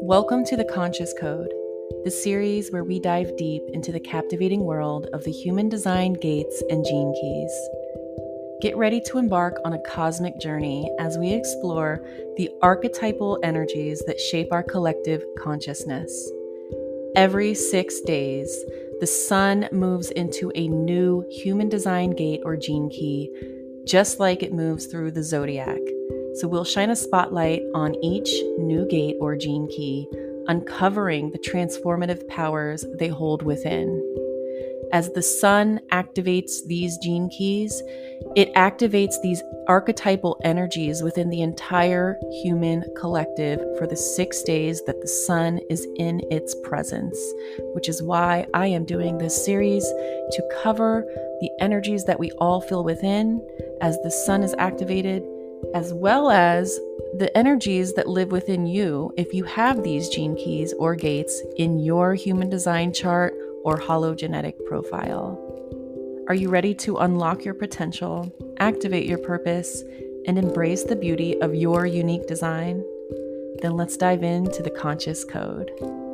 Welcome to The Conscious Code, the series where we dive deep into the captivating world of the human design gates and gene keys. Get ready to embark on a cosmic journey as we explore the archetypal energies that shape our collective consciousness. Every 6 days, the sun moves into a new human design gate or gene key, just like it moves through the zodiac. So we'll shine a spotlight on each new gate or gene key, uncovering the transformative powers they hold within. As the sun activates these gene keys, it activates these archetypal energies within the entire human collective for the 6 days that the sun is in its presence, which is why I am doing this series to cover the energies that we all feel within as the sun is activated, as well as the energies that live within you if you have these gene keys or gates in your human design chart or hologenetic profile. Are you ready to unlock your potential, activate your purpose, and embrace the beauty of your unique design? Then let's dive into the Conscious Code.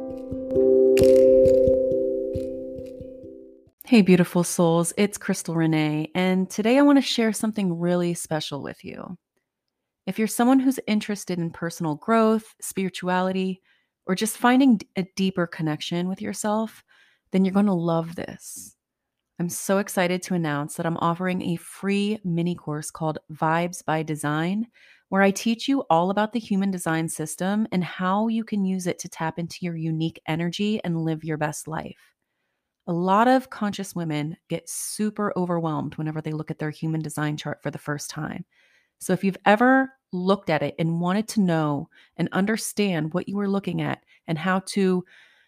Hey, beautiful souls, it's Crystal Renee, and today I want to share something really special with you. If you're someone who's interested in personal growth, spirituality, or just finding a deeper connection with yourself, then you're going to love this. I'm so excited to announce that I'm offering a free mini course called Vibes by Design, where I teach you all about the human design system and how you can use it to tap into your unique energy and live your best life. A lot of conscious women get super overwhelmed whenever they look at their human design chart for the first time. So if you've ever looked at it and wanted to know and understand what you were looking at and how to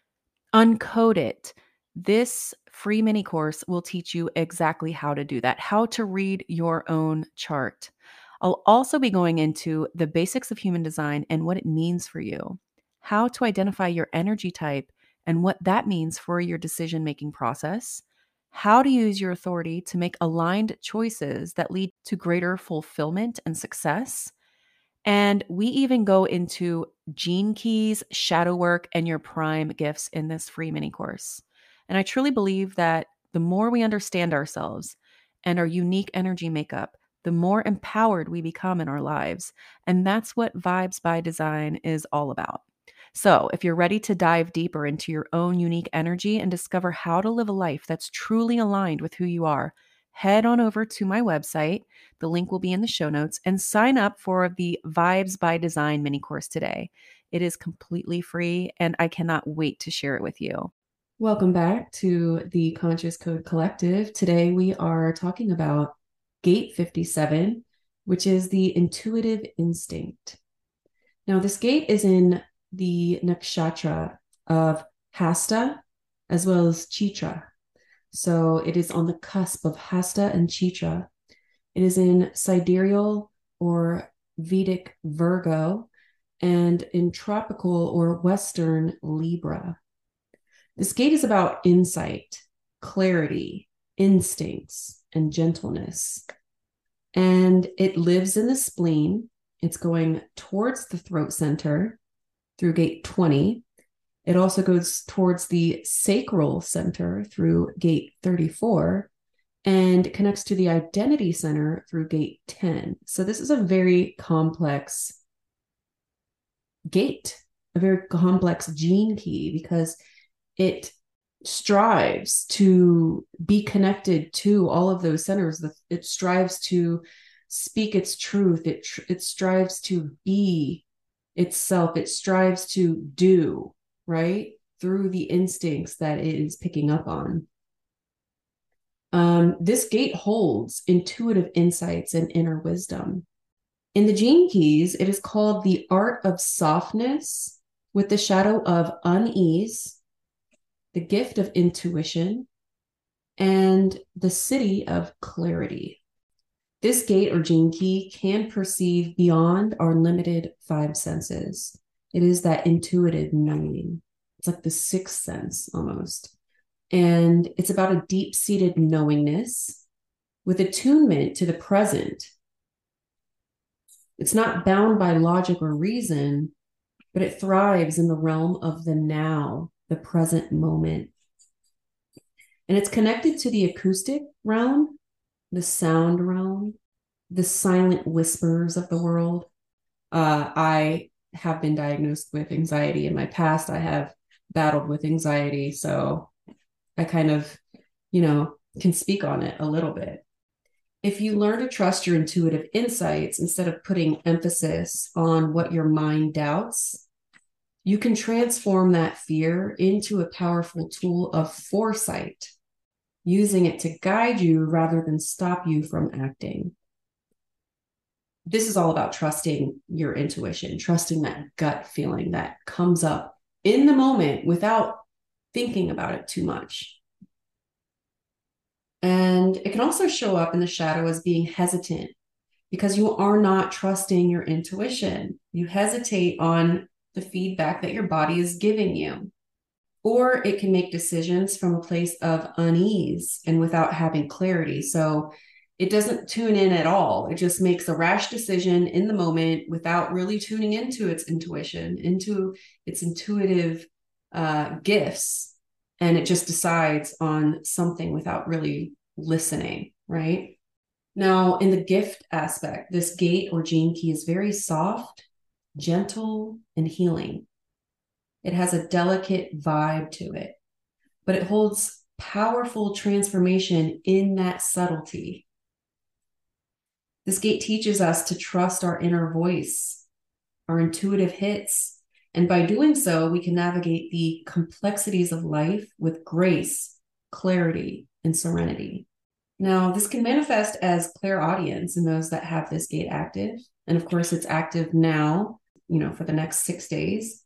uncode it, this free mini course will teach you exactly how to do that, how to read your own chart. I'll also be going into the basics of human design and what it means for you, how to identify your energy type and what that means for your decision-making process, how to use your authority to make aligned choices that lead to greater fulfillment and success. And we even go into gene keys, shadow work, and your prime gifts in this free mini course. And I truly believe that the more we understand ourselves and our unique energy makeup, the more empowered we become in our lives. And that's what Vibes by Design is all about. So, if you're ready to dive deeper into your own unique energy and discover how to live a life that's truly aligned with who you are, head on over to my website. The link will be in the show notes and sign up for the Vibes by Design mini course today. It is completely free and I cannot wait to share it with you. Welcome back to the Conscious Code Collective. Today we are talking about Gate 57, which is the intuitive instinct. Now, this gate is in the nakshatra of Hasta as well as Chitra. So it is on the cusp of Hasta and Chitra. It is in sidereal or Vedic Virgo and in tropical or Western Libra. This gate is about insight, clarity, instincts, and gentleness. And it lives in the spleen. It's going towards the throat center through gate 20. It also goes towards the sacral center through gate 34 and connects to the identity center through gate 10. So this is a very complex gate, a very complex gene key, because it strives to be connected to all of those centers. It strives to speak its truth. It strives to be itself. It strives to do, right? Through the instincts that it is picking up on. This gate holds intuitive insights and inner wisdom. In the gene keys, it is called the art of softness with the shadow of unease, the gift of intuition, and the city of clarity. This gate or gene key can perceive beyond our limited 5 senses. It is that intuitive knowing. It's like the sixth sense almost. And it's about a deep-seated knowingness with attunement to the present. It's not bound by logic or reason, but it thrives in the realm of the now, the present moment. And it's connected to the acoustic realm, the sound realm, the silent whispers of the world. I have been diagnosed with anxiety in my past. I have battled with anxiety. So I kind of, can speak on it a little bit. If you learn to trust your intuitive insights instead of putting emphasis on what your mind doubts, you can transform that fear into a powerful tool of foresight, using it to guide you rather than stop you from acting. This is all about trusting your intuition, trusting that gut feeling that comes up in the moment without thinking about it too much. And it can also show up in the shadow as being hesitant because you are not trusting your intuition. You hesitate on the feedback that your body is giving you. Or it can make decisions from a place of unease and without having clarity. So it doesn't tune in at all. It just makes a rash decision in the moment without really tuning into its intuition, into its intuitive gifts. And it just decides on something without really listening, right? Now, in the gift aspect, this gate or gene key is very soft, gentle, and healing. It has a delicate vibe to it, but it holds powerful transformation in that subtlety. This gate teaches us to trust our inner voice, our intuitive hits, and by doing so, we can navigate the complexities of life with grace, clarity, and serenity. Now, this can manifest as clairaudience in those that have this gate active. And of course, it's active now, for the next 6 days.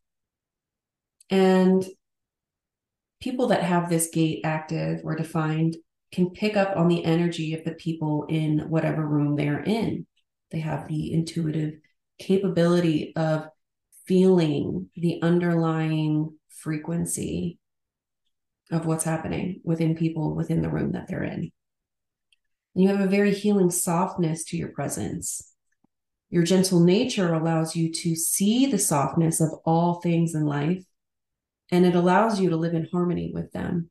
And people that have this gate active or defined can pick up on the energy of the people in whatever room they're in. They have the intuitive capability of feeling the underlying frequency of what's happening within people within the room that they're in. And you have a very healing softness to your presence. Your gentle nature allows you to see the softness of all things in life, and it allows you to live in harmony with them.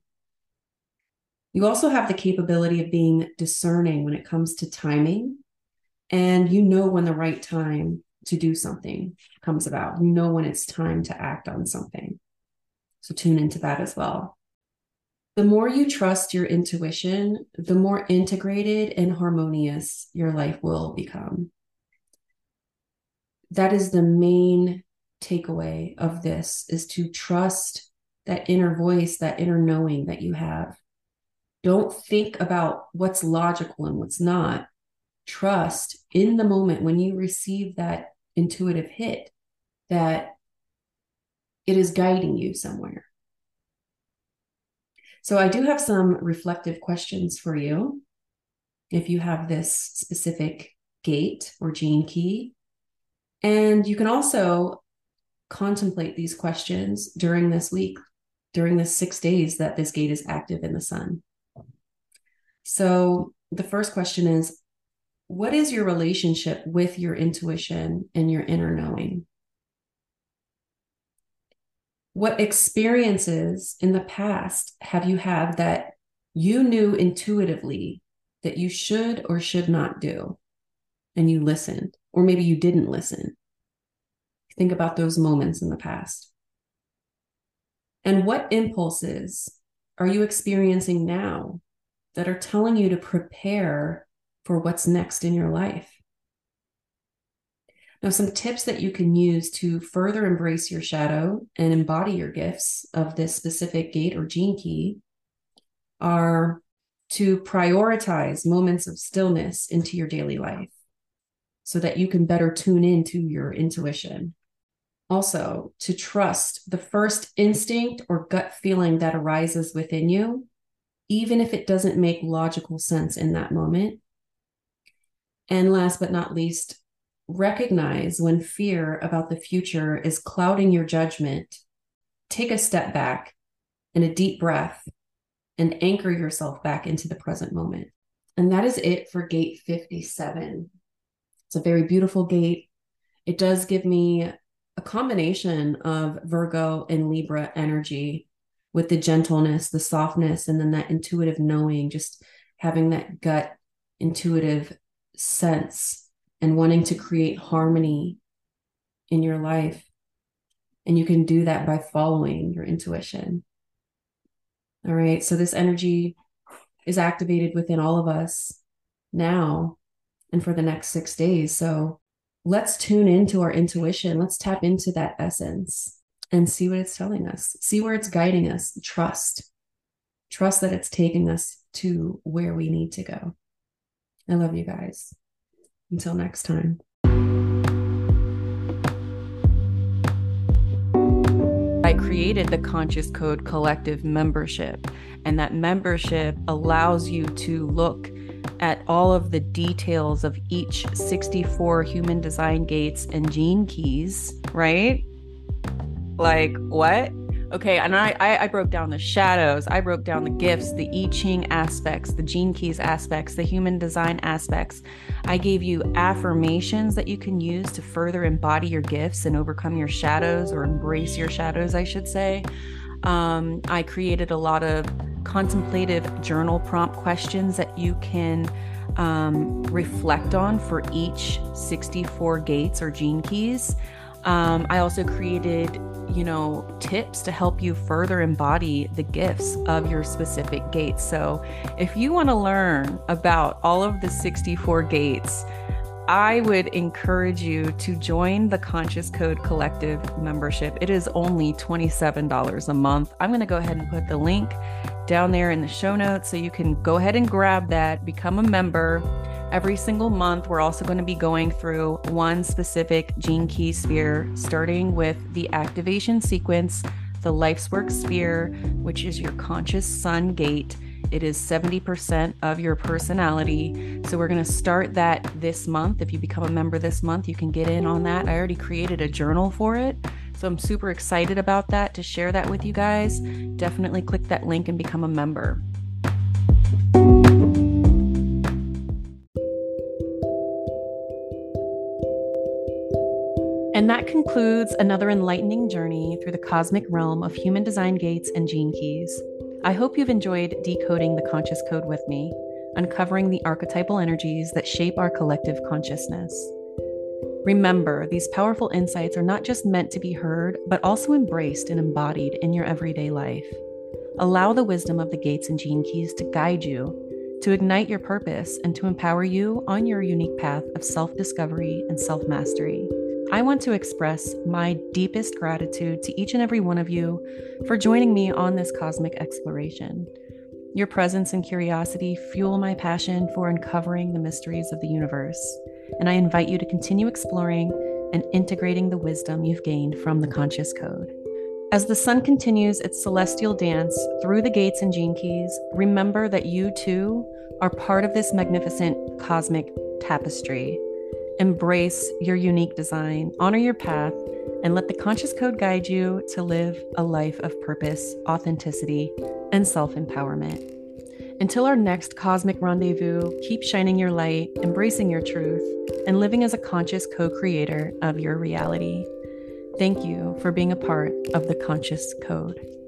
You also have the capability of being discerning when it comes to timing, and you know when the right time to do something comes about. You know when it's time to act on something. So tune into that as well. The more you trust your intuition, the more integrated and harmonious your life will become. That is the main takeaway of this, is to trust that inner voice, that inner knowing that you have. Don't think about what's logical and what's not. Trust in the moment when you receive that intuitive hit that it is guiding you somewhere. So I do have some reflective questions for you. If you have this specific gate or gene key, and you can also contemplate these questions during this week, during the 6 days that this gate is active in the sun. So the first question is, what is your relationship with your intuition and your inner knowing? What experiences in the past have you had that you knew intuitively that you should or should not do, and you listened, or maybe you didn't listen? Think about those moments in the past. And what impulses are you experiencing now that are telling you to prepare for what's next in your life? Now, some tips that you can use to further embrace your shadow and embody your gifts of this specific gate or gene key are to prioritize moments of stillness into your daily life so that you can better tune into your intuition. Also, to trust the first instinct or gut feeling that arises within you, even if it doesn't make logical sense in that moment. And last but not least, recognize when fear about the future is clouding your judgment. Take a step back and a deep breath and anchor yourself back into the present moment. And that is it for gate 57. It's a very beautiful gate. It does give me a combination of Virgo and Libra energy with the gentleness, the softness, and then that intuitive knowing, just having that gut intuitive sense and wanting to create harmony in your life. And you can do that by following your intuition. All right. So this energy is activated within all of us now and for the next 6 days. So let's tune into our intuition. Let's tap into that essence and see what it's telling us, see where it's guiding us. Trust that it's taking us to where we need to go. I love you guys. Until next time. I created the Conscious Code Collective membership, and that membership allows you to look at all of the details of each 64 human design gates and gene keys, right? Like, what? Okay, and I broke down the shadows, I broke down the gifts, the I Ching aspects, the gene keys aspects, the human design aspects. I gave you affirmations that you can use to further embody your gifts and overcome your shadows, or embrace your shadows, I should say. I created a lot of contemplative journal prompt questions that you can reflect on for each 64 gates or gene keys. I also created, tips to help you further embody the gifts of your specific gates. So if you want to learn about all of the 64 gates, I would encourage you to join the Conscious Code Collective membership. It is only $27 a month. I'm going to go ahead and put the link down there in the show notes so you can go ahead and grab that, become a member. Every single month, we're also going to be going through one specific gene key sphere, starting with the activation sequence, the Life's Work sphere, which is your conscious sun gate. It is 70% of your personality. So we're going to start that this month. If you become a member this month, you can get in on that. I already created a journal for it. So I'm super excited about that, to share that with you guys. Definitely click that link and become a member. And that concludes another enlightening journey through the cosmic realm of human design gates and gene keys. I hope you've enjoyed decoding the conscious code with me, uncovering the archetypal energies that shape our collective consciousness. Remember, these powerful insights are not just meant to be heard, but also embraced and embodied in your everyday life. Allow the wisdom of the gates and gene keys to guide you, to ignite your purpose, and to empower you on your unique path of self-discovery and self-mastery. I want to express my deepest gratitude to each and every one of you for joining me on this cosmic exploration. Your presence and curiosity fuel my passion for uncovering the mysteries of the universe, and I invite you to continue exploring and integrating the wisdom you've gained from the Conscious Code. As the sun continues its celestial dance through the gates and gene keys, remember that you too are part of this magnificent cosmic tapestry. Embrace your unique design, honor your path, and let the Conscious Code guide you to live a life of purpose, authenticity, and self-empowerment. Until our next cosmic rendezvous, keep shining your light, embracing your truth, and living as a conscious co-creator of your reality. Thank you for being a part of the Conscious Code.